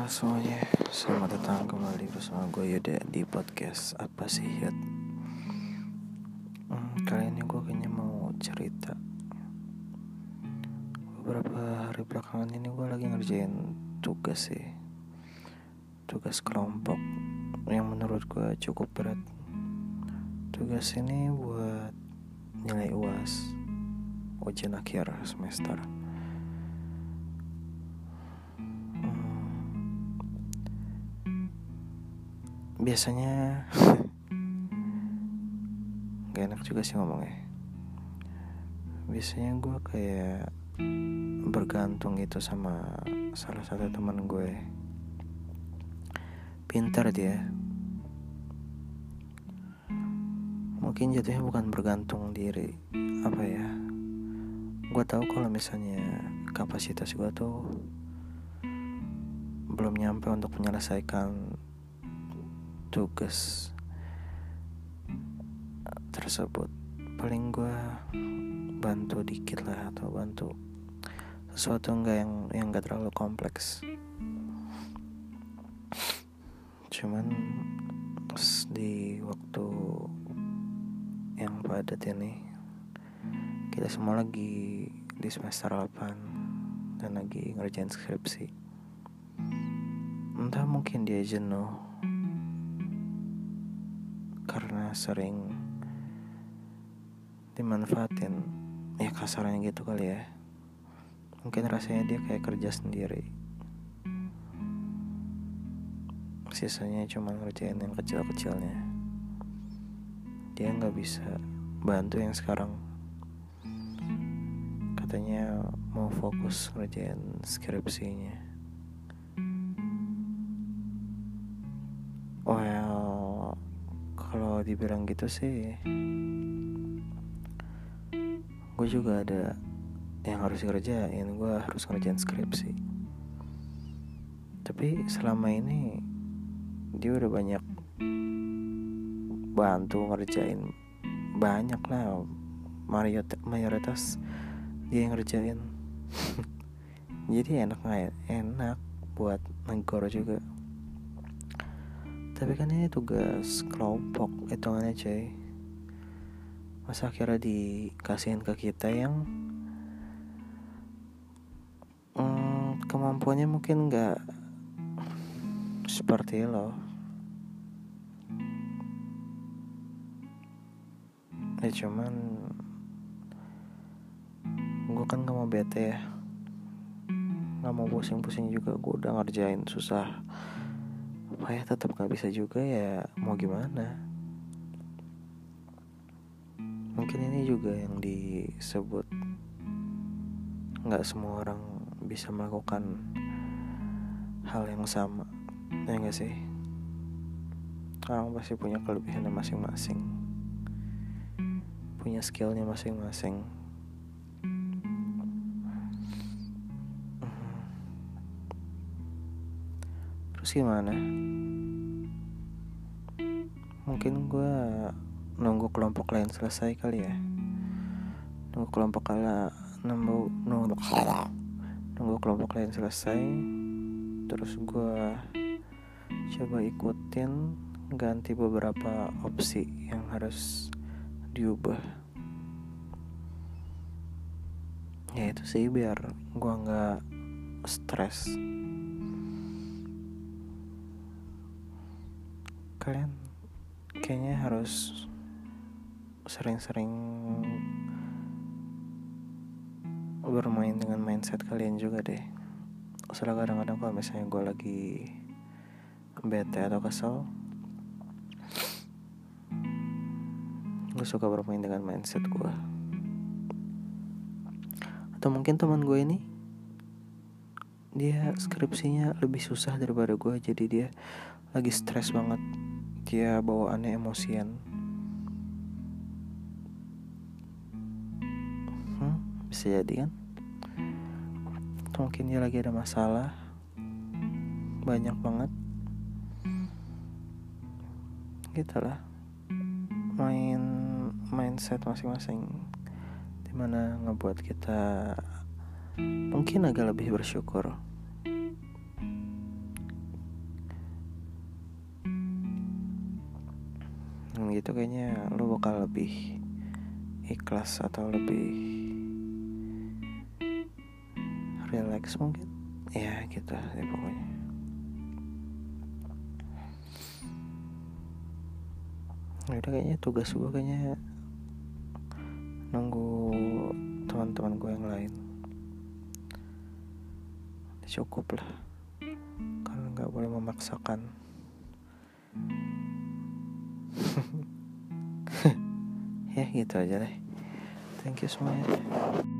Halo semuanya, selamat datang kembali bersama gue Yuda di podcast Apa Sih Yud. Kali ini gue kayaknya mau cerita. Beberapa hari belakangan ini gue lagi ngerjain tugas sih. Tugas kelompok yang menurut gue cukup berat. Tugas ini buat nilai UAS, ujian akhir semester. Biasanya gak enak juga sih ngomongnya. Biasanya gue kayak bergantung gitu sama salah satu teman gue. Pintar dia. Mungkin jatuhnya bukan bergantung diri, apa ya, gue tahu kalau misalnya kapasitas gue tuh belum nyampe untuk menyelesaikan tugas tersebut. Paling gue bantu dikit lah, atau bantu sesuatu yang gak terlalu kompleks. Cuman di waktu yang padat ini, kita semua lagi di semester 8 dan lagi ngerjain skripsi. Entah mungkin dia jenuh karena sering dimanfaatin, ya kasarnya gitu kali ya. Mungkin rasanya dia kayak kerja sendiri, sisanya cuma ngerjain yang kecil-kecilnya. Dia gak bisa bantu yang sekarang. Katanya mau fokus ngerjain skripsinya. Well, kalau dibilang gitu sih, gue juga ada yang harus dikerjain. Gue harus ngerjain skripsi. Tapi selama ini dia udah banyak bantu ngerjain, banyak lah, mayoritas dia yang ngerjain. Jadi enak buat negor juga. Tapi kan ini tugas kelompok, hitungannya coy. Masa akhirnya dikasihin ke kita yang kemampuannya mungkin gak seperti lo. Ya cuman gue kan gak mau bete ya, gak mau pusing-pusing juga. Gue udah ngerjain susah, apa ya, tetap gak bisa juga ya, mau gimana. Mungkin ini juga yang disebut gak semua orang bisa melakukan hal yang sama, ya gak sih? Orang pasti punya kelebihannya masing-masing, punya skillnya masing-masing. Terus gimana? Mungkin gue nunggu kelompok lain selesai kali ya. Nunggu kelompok lain selesai, terus gue coba ikutin, ganti beberapa opsi yang harus diubah. Ya itu sih biar gue gak stres. Kalian kayaknya harus sering-sering bermain dengan mindset kalian juga deh. Soalnya kadang-kadang kalau misalnya gue lagi bete atau kesel, gue suka bermain dengan mindset gue. Atau mungkin teman gue ini, dia skripsinya lebih susah daripada gue, jadi dia lagi stres banget. Dia bawaannya emosian. Bisa jadi kan? Atau mungkin dia lagi ada masalah banyak banget. Gitulah, mindset masing-masing, dimana ngebuat kita mungkin agak lebih bersyukur. gitu kayaknya lu bakal lebih ikhlas atau lebih relax mungkin ya gitu ya pokoknya. Udah kayaknya tugas gue kayaknya nunggu teman-teman gue yang lain. Cukup lah, karena nggak boleh memaksakan. Ya gitu aja deh. Thank you semuanya.